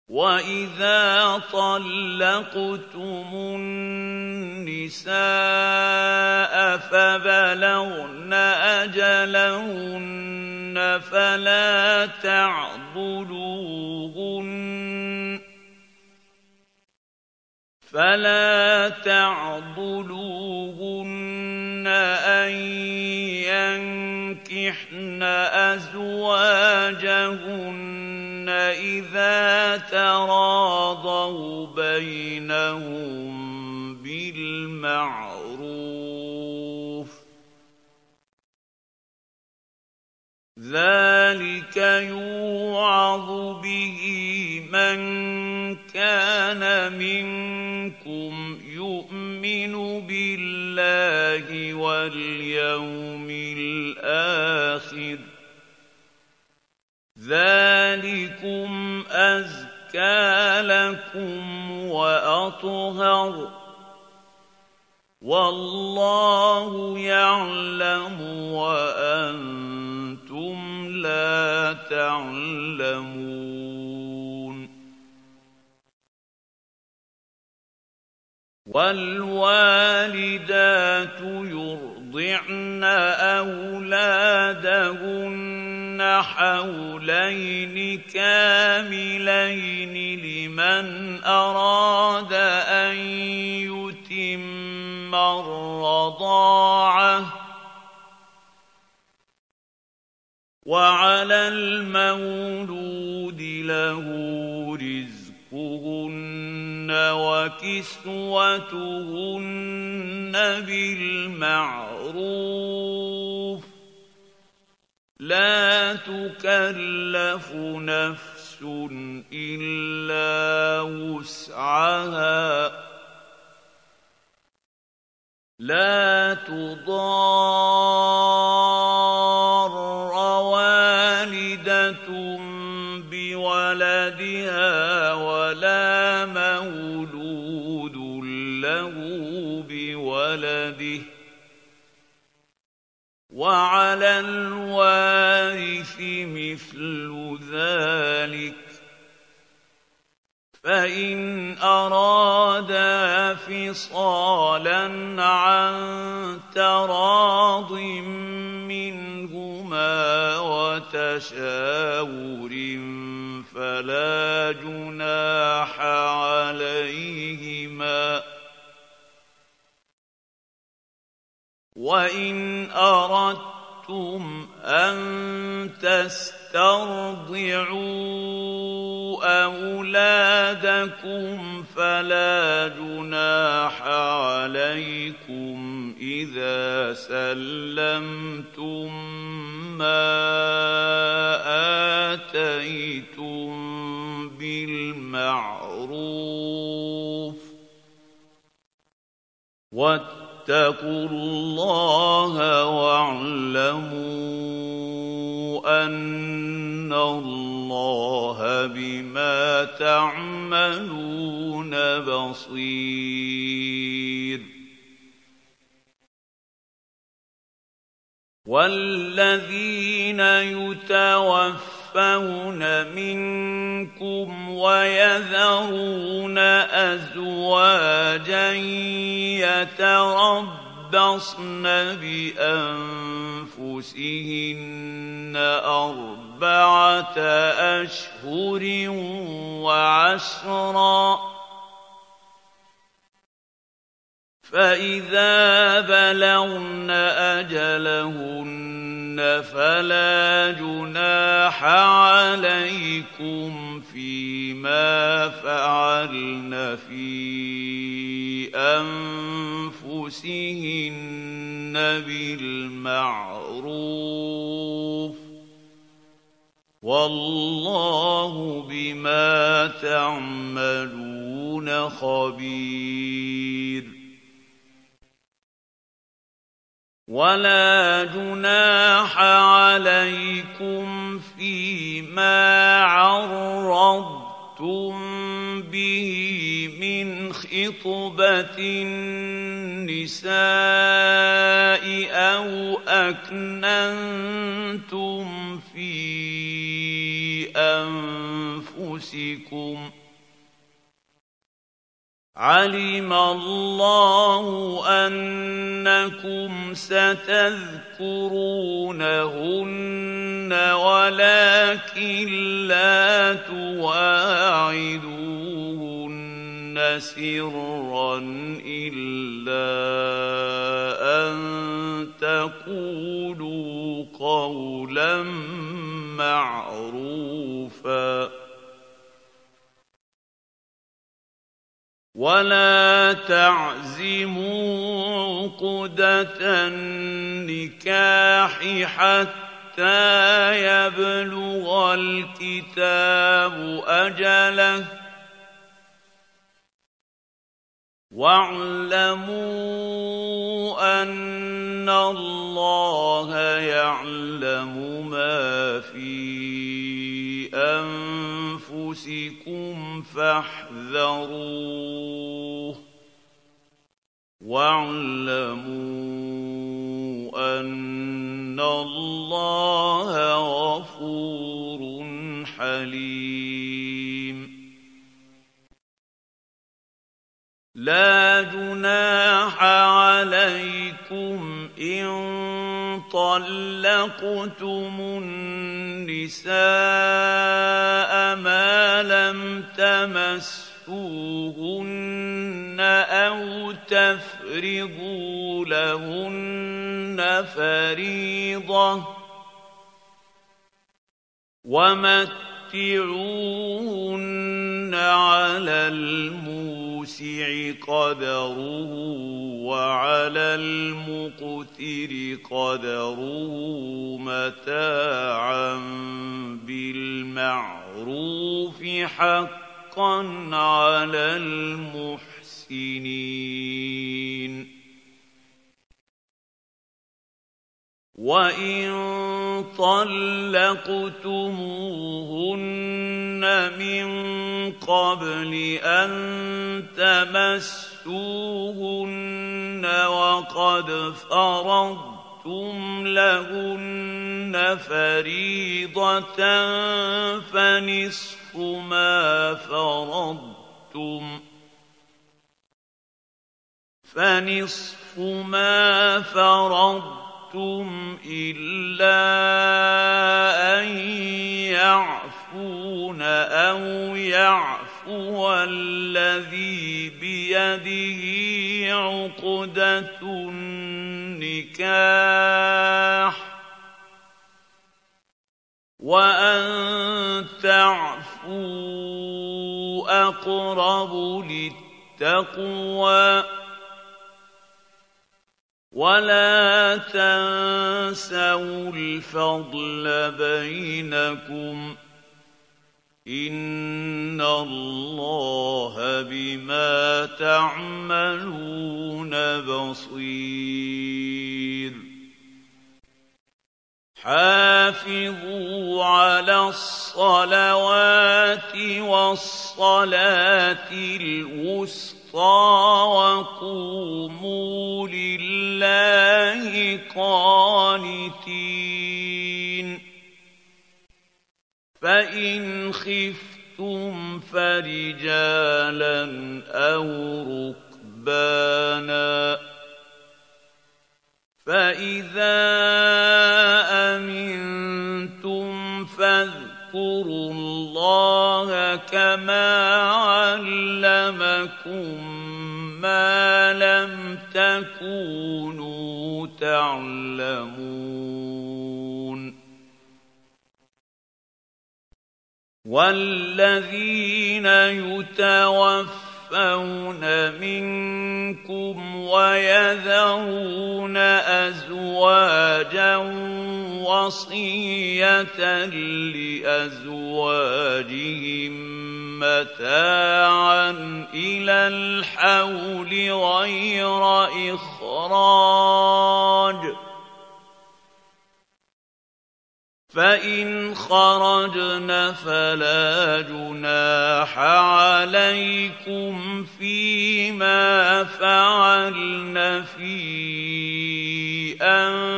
وَإِذَا طَلَّقْتُمُ النِّسَاءَ فَبَلَغْنَ أَجَلَهُنَّ فَلَا تَعْضُلُوهُنَّ أَن يَنكِحْنَ أَزْوَاجَهُنَّ إِذَا تَرَاضَوْا بَيْنَهُم بِالْمَعْرُوفِ ۗ ذَٰلِكَ يُوعَظُ بِهِ مَن كَانَ مِنكُمْ يُؤْمِنُ بِاللَّهِ وَالْيَوْمِ الْآخِرِ ۗ ذَٰلِكُمْ أَزْكَىٰ لَكُمْ وَأَطْهَرُ ۗ وَاللَّهُ يَعْلَمُ وَأَنتُمْ لَا تَعْلَمُونَ وَالْوَالِدَاتُ يُرْضِعْنَ أَوْلَادَهُنَّ حَوْلَيْنِ كَامِلَيْنِ لِمَنْ أَرَادَ أَن يُتِمَّ الرَّضَاعَةَ ۚ وَعَلَى الْمَوْلُودِ لَهُ رِزْقُهُنَّ وَكِسْوَتُهُنَّ بِالْمَعْرُوفِ ۚ لَا تُكَلَّفُ نَفْسٌ إِلَّا وُسْعَهَا ۚ لَا تُضَارَّ وَالِدَةٌ بِوَلَدِهَا وَلَا مَوْلُودٌ لَّهُ بِوَلَدِهِ ۚ وَعَلَى الْوَارِثِ مِثْلُ ذَٰلِكَ ۗ فَإِنْ أَرَادَا فِصَالًا عَن تَرَاضٍ مِّنْهُمَا وَتَشَاوُرٍ فَلَا جُنَاحَ عَلَيْهِمَا ۗ وَإِنْ أَرَدتُّمْ أَن تَسْتَرْضِعُوا أَوْلَادَكُمْ فَلَا جُنَاحَ عَلَيْكُمْ إِذَا سَلَّمْتُم مَّا آتَيْتُم بِالْمَعْرُوفِ ۗ وَاتَّقُوا اللَّهَ وَاعْلَمُوا أَنَّ اللَّهَ بِمَا تَعْمَلُونَ بَصِيرٌ وَالَّذِينَ يُتَوَفَّوْنَ مِنكُمْ وَيَذَرُونَ أَزْوَاجًا يَتَرَبَّصْنَ بِأَنفُسِهِنَّ أَرْبَعَةَ أَشْهُرٍ وَعَشْرًا ۖ فَإِذَا بَلَغْنَ أَجَلَهُنَّ فَلَا جُنَاحَ عَلَيْكُمْ فِيمَا فَعَلْنَ فِي أَنفُسِهِنَّ بِالْمَعْرُوفِ ۗ وَاللَّهُ بِمَا تَعْمَلُونَ خَبِيرٌ وَلَا جُنَاحَ عَلَيْكُمْ فِيمَا عَرَّضْتُم بِهِ مِنْ خِطْبَةِ النِّسَاءِ أَوْ أَكْنَنتُمْ فِي أَنفُسِكُمْ أنفسكم علم الله أنكم ستذكرونهن ولكن لا تواعدوهن سرا إلا أن تقولوا قولا معروفا ولا تعزموا عقدة النكاح حتى يبلغ الكتاب أجله واعلموا أن الله يعلم ما في أنفسكم فاحذروه واعلموا أن الله غفور حليم لا جناح عليكم إن طلقتم النساء ما لم تمسوهن أو تفرضوا لهن فريضة ومتعوهن على الموسع قدره وعلى المقتر قدره متاعا بالمعروف حقا على المحسنين وإن طلقتموهن من قبل أن تمسوهن وقد فرضتم لهن فريضة فنصف ما فرضتم إلا أن يعفون أو يعفو الذي بيده عقدة النكاح وأن تعفوا أقرب للتقوى ولا تنسوا الفضل بينكم إن الله بما تعملون بصير حافظوا على الصلوات والصلاة الوسطى وقوموا لله قانتين فإن خفتم فرجالا أو ركبانا فإذا أمنتم فاذكروا الله كما علمكم ما لم تكونوا تعلمون والذين يتوفون منكم ويذرون أزواجا وصية لأزواجهم متاعا إلى الحول غير إخراج فإن خرجن فلا جناح عليكم فيما فعلن في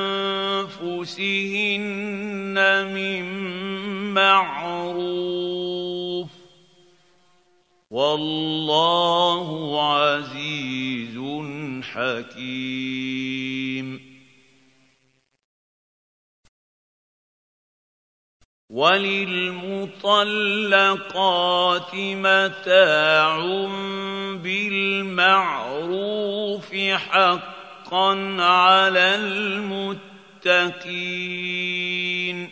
أنفسهن من معروف وَاللَّهُ عَزِيزٌ حَكِيمٌ وَلِلْمُطَلَّقَاتِ مَتَاعٌ بِالْمَعْرُوفِ حَقًّا عَلَى الْمُتَّقِينَ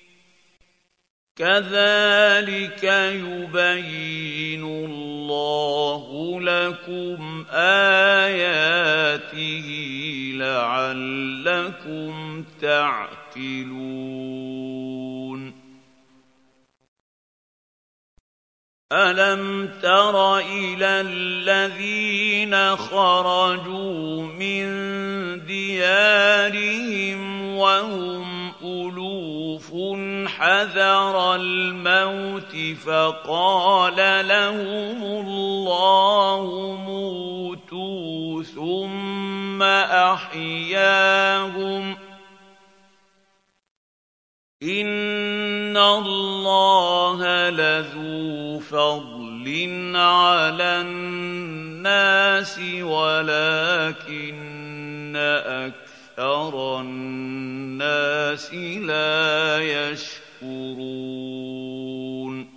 كَذَلِكَ يُبَيِّنُ اللَّهُ لَكُمْ آيَاتِهِ لَعَلَّكُمْ تَعْقِلُونَ أَلَمْ تَرَ إِلَى الَّذِينَ خَرَجُوا مِن دِيَارِهِمْ وَهُمْ أُلُوفٌ حَذَرَ الْمَوْتِ فَقَالَ لَهُمُ اللَّهُ مُوتُوا ثُمَّ أَحْيَاهُمْ ۚ إِنَّ اللَّهَ لَذُو فَضْلٍ عَلَى النَّاسِ وَلَٰكِنَّ أَكْثَرَ النَّاسِ لَا يَشْكُرُونَ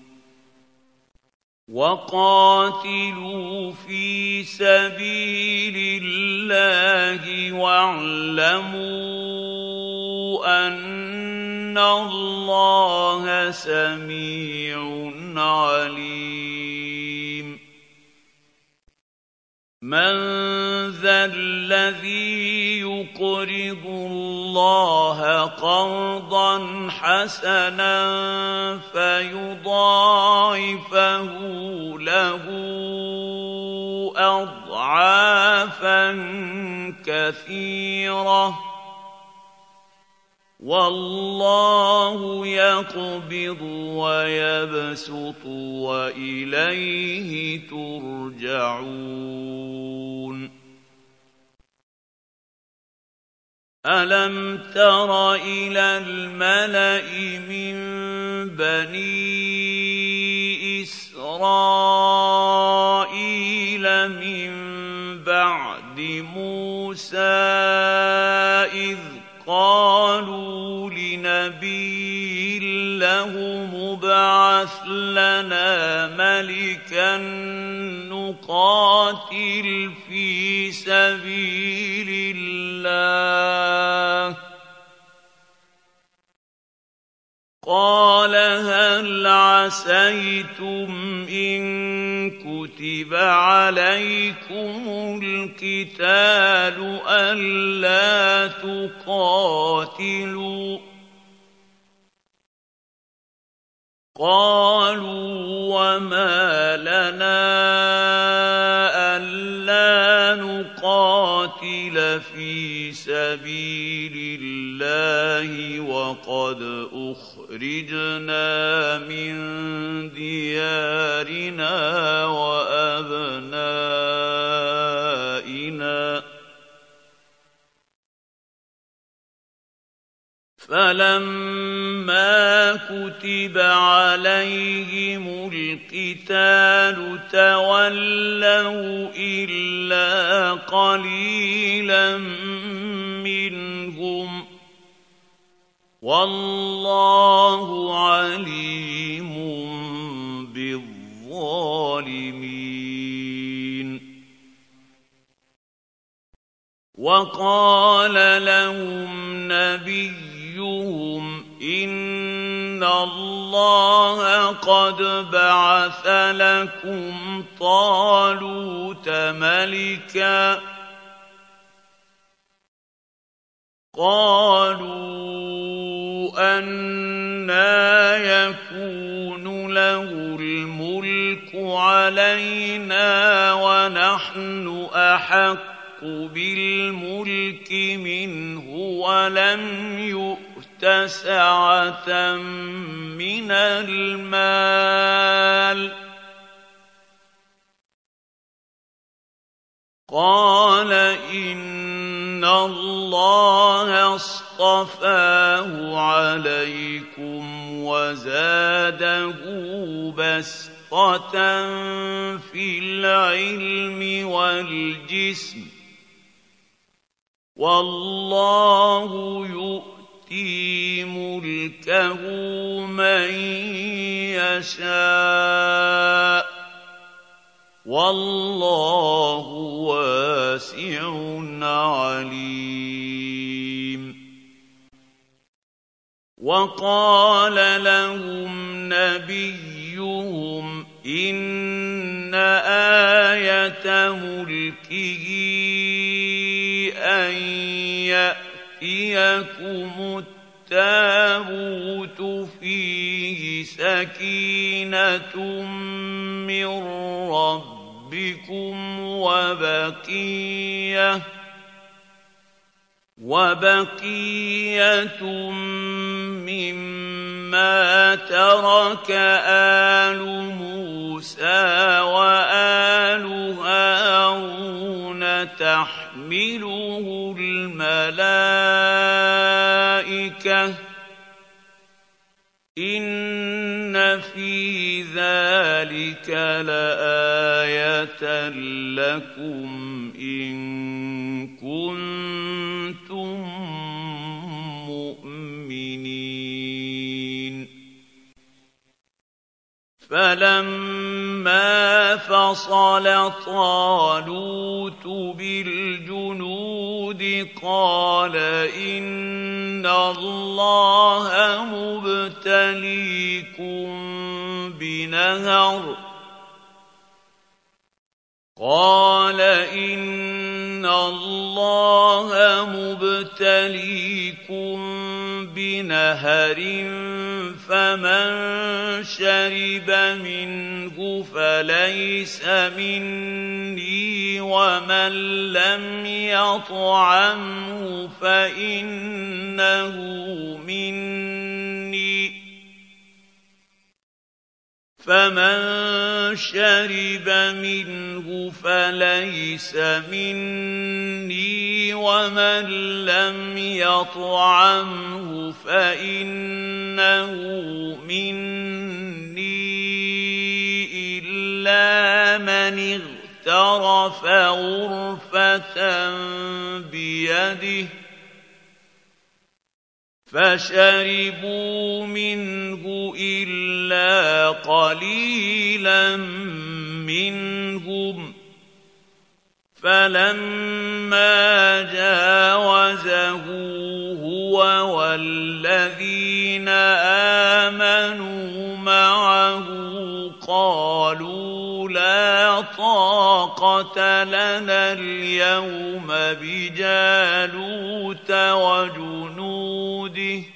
وَقَاتِلُوا فِي سَبِيلِ اللَّهِ وَاعْلَمُوا أَنَّ اللَّهَ سَمِيعٌ عَلِيمٌ مَّن ذَا الَّذِي يُقْرِضُ اللَّهَ قَرْضًا حَسَنًا فَيُضَاعِفَهُ لَهُ أَضْعَافًا كَثِيرَةً ۚ وَاللَّهُ يَقْبِضُ وَيَبْسُطُ وَإِلَيْهِ تُرْجَعُونَ أَلَمْ تَرَ إِلَى الْمَلَإِ مِن بَنِي إِسْرَائِيلَ مِن بَعْدِ مُوسَىٰ إِذْ قَالُوا لِنَبِيٍّ لَّهُمُ ابْعَثْ لَنَا مَلِكًا نُّقَاتِلْ فِي سَبِيلِ اللَّهِ ۖ قَالَ هَلْ عَسَيْتُمْ إِن كُتِبَ عَلَيْكُمُ الْقِتَالُ أَلَّا تُقَاتِلُوا ۖ قَالُوا وَمَا لَنَا أَلَّا نُقَاتِلَ فِي سَبِيلِ اللَّهِ وَقَدْ أُخْرِجْنَا مِن دِيَارِنَا وَأَبْنَائِنَا ۖ فَلَمَّا كُتِبَ عَلَيْهِمُ الْقِتَالُ تَوَلَّوْا إِلَّا قَلِيلًا مِّنْهُمْ ۗ وَاللَّهُ عَلِيمٌ بِالظَّالِمِينَ وَقَالَ لَهُمْ نَبِيُّهُمْ إِنَّ اللَّهَ قَدْ بَعَثَ لَكُمْ طَالُوتَ مَلِكًا ۚ قَالُوا أَنَّىٰ يَكُونُ لَهُ الْمُلْكُ عَلَيْنَا وَنَحْنُ أَحَقُّ بِالْمُلْكِ مِنْهُ وَلَمْ يُؤْتَ سَعَةً مِّنَ الْمَالِ ۚ قَالَ إِنَّ اللَّهَ اصْطَفَاهُ عَلَيْكُمْ وَزَادَهُ بَسْطَةً بَسْطَةً فِي الْعِلْمِ وَالْجِسْمِ ۖ وَاللَّهُ يُؤْتِي مُلْكَهُ مَن يَشَاءُ ۚ وَاللَّهُ وَاسِعٌ عَلِيمٌ. وَقَالَ لَهُمْ نَبِيُّهُمْ إِنَّ آيَةَ مُلْكِهِ أَن يَأْتِيَكُمُ التَّابُوتُ فِيهِ سَكِينَةٌ مِّن رَّبِّكُمْ وَبَقِيَّةٌ مِّمَّا تَرَكَ آلُ مُوسَىٰ وَآلُ هَارُونَ تَحْمِلُهُ الْمَلَائِكَةُ ۚ إِنَّ فِي ذَٰلِكَ لَآيَةً لَّكُمْ إِن كُنتُم مُّؤْمِنِينَ. فَلَمَّا فَصَلَ طَالُوتُ بِالْجُنُودِ قَالَ إِنَّ اللَّهَ مُبْتَلِيكُم بِنَهَرٍ فَمَن شَرِبَ مِنْهُ فَلَيْسَ مِنِّي وَمَن لَّمْ يَطْعَمْهُ فَإِنَّهُ مِنِّي فَمَن شَرِبَ مِنْهُ فَلَيْسَ مِنِّي وَمَن لَّمْ يَطْعَمْهُ فَإِنَّهُ مِنِّي إِلَّا مَنِ اغْتَرَفَ غُرْفَةً بِيَدِهِ فَشَرِبُوا مِنْهُ إِلَّا قَلِيلًا مِّنْهُمْ ۚ فَلَمَّا جَاوَزَهُ هُوَ وَالَّذِينَ آمَنُوا مَعَهُ قَالُوا لَا طَاقَةَ لَنَا الْيَوْمَ بِجَالُوتَ وَجُنُودِهِ ۚ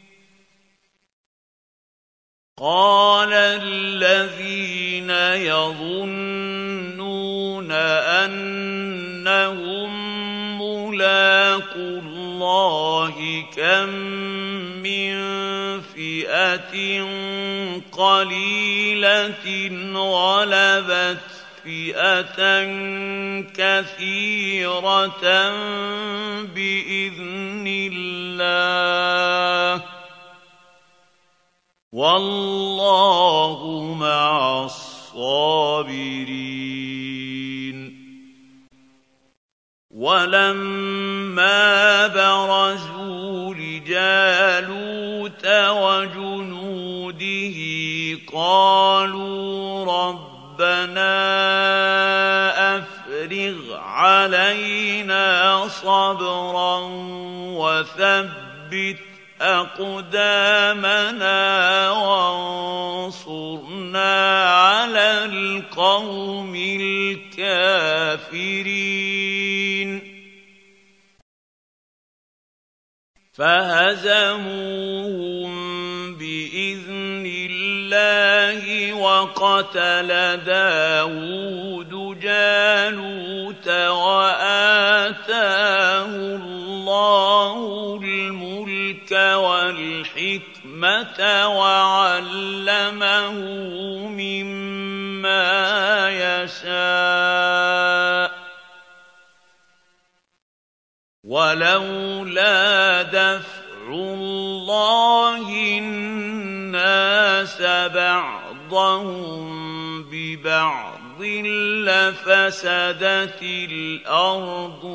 قَالَ الَّذِينَ يَظُنُّونَ أَنَّهُم مُّلَاقُو اللَّهِ كَم مِّن فِئَةٍ قَلِيلَةٍ غَلَبَتْ فِئَةً كَثِيرَةً بِإِذْنِ اللَّهِ ۗ وَاللَّهُ مَعَ الصَّابِرِينَ. وَلَمَّا بَرَزُوا لِجَالُوتَ وَجُنُودِهِ قَالُوا رَبَّنَا أَفْرِغْ عَلَيْنَا صَبْرًا وَثَبِّتْ أَقْدَامَنَا وَانصُرْنَا عَلَى الْقَوْمِ الْكَافِرِينَ. فَهَزَمُوهُم بِإِذْنِ اللَّهِ وَقَتَلَ دَاوُودُ جَالُوتَ وَآتَاهُ اللَّهُ الْمُلْكَ وَالْحِكْمَةَ وَعَلَّمَهُ مِمَّا يَشَاءُ ۗ وَلَوْلَا دَفْعُ اللَّهِ النَّاسَ بَعْضَهُم بِبَعْضٍ لَّفَسَدَتِ الْأَرْضُ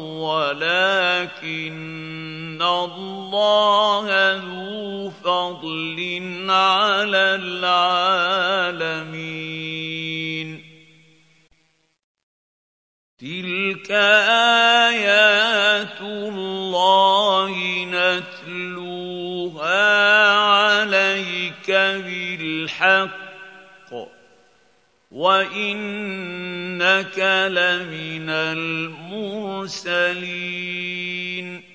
وَلَٰكِنَّ اللَّهَ ذُو فَضْلٍ عَلَى الْعَالَمِينَ تِلْكَ آيَاتُ اللَّهِ نَتْلُوهَا عَلَيْكَ بِالْحَقِّ وَإِنَّكَ لَمِنَ الْمُرْسَلِينَ